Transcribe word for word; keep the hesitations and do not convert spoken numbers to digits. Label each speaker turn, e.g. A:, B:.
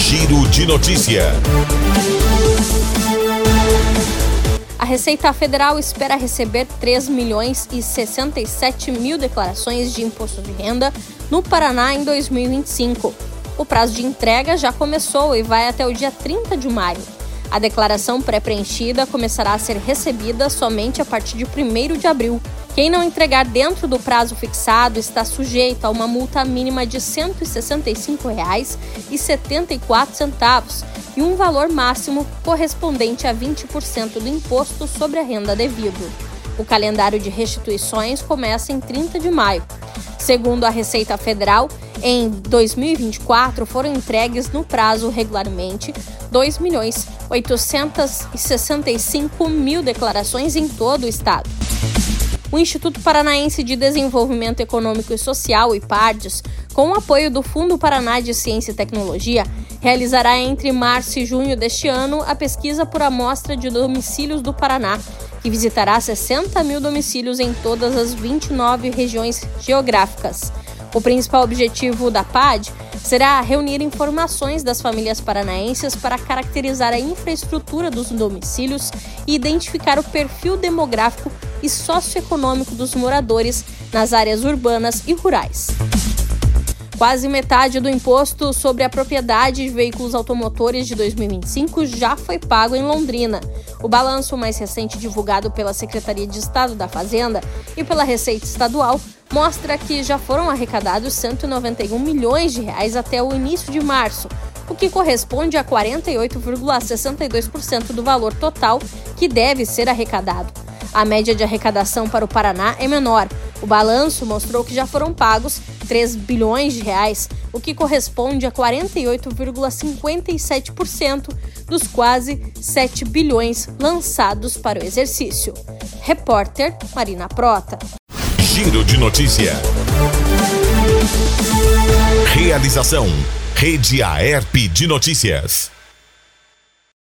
A: Giro de Notícia.
B: A Receita Federal espera receber três milhões e sessenta e sete mil declarações de imposto de renda no Paraná em dois mil e vinte e cinco. O prazo de entrega já começou e vai até o dia trinta de maio. A declaração pré-preenchida começará a ser recebida somente a partir de primeiro de abril. Quem não entregar dentro do prazo fixado está sujeito a uma multa mínima de cento e sessenta e cinco reais e setenta e quatro centavos e um valor máximo correspondente a vinte por cento do imposto sobre a renda devido. O calendário de restituições começa em trinta de maio. Segundo a Receita Federal, em dois mil e vinte e quatro foram entregues no prazo regularmente dois milhões oitocentos e sessenta e cinco mil declarações em todo o estado. O Instituto Paranaense de Desenvolvimento Econômico e Social, I PARDES, com o apoio do Fundo Paraná de Ciência e Tecnologia, realizará entre março e junho deste ano a pesquisa por amostra de domicílios do Paraná, que visitará sessenta mil domicílios em todas as vinte e nove regiões geográficas. O principal objetivo da P A D será reunir informações das famílias paranaenses para caracterizar a infraestrutura dos domicílios e identificar o perfil demográfico e socioeconômico dos moradores nas áreas urbanas e rurais. Quase metade do imposto sobre a propriedade de veículos automotores de dois mil e vinte e cinco já foi pago em Londrina. O balanço mais recente divulgado pela Secretaria de Estado da Fazenda e pela Receita Estadual mostra que já foram arrecadados cento e noventa e um milhões de reais até o início de março, o que corresponde a quarenta e oito vírgula sessenta e dois por cento do valor total que deve ser arrecadado. A média de arrecadação para o Paraná é menor. O balanço mostrou que já foram pagos três bilhões de reais, o que corresponde a quarenta e oito vírgula cinquenta e sete por cento dos quase sete bilhões lançados para o exercício. Repórter Marina Prota.
A: Giro de Notícia. Realização: Rede Aerp de Notícias.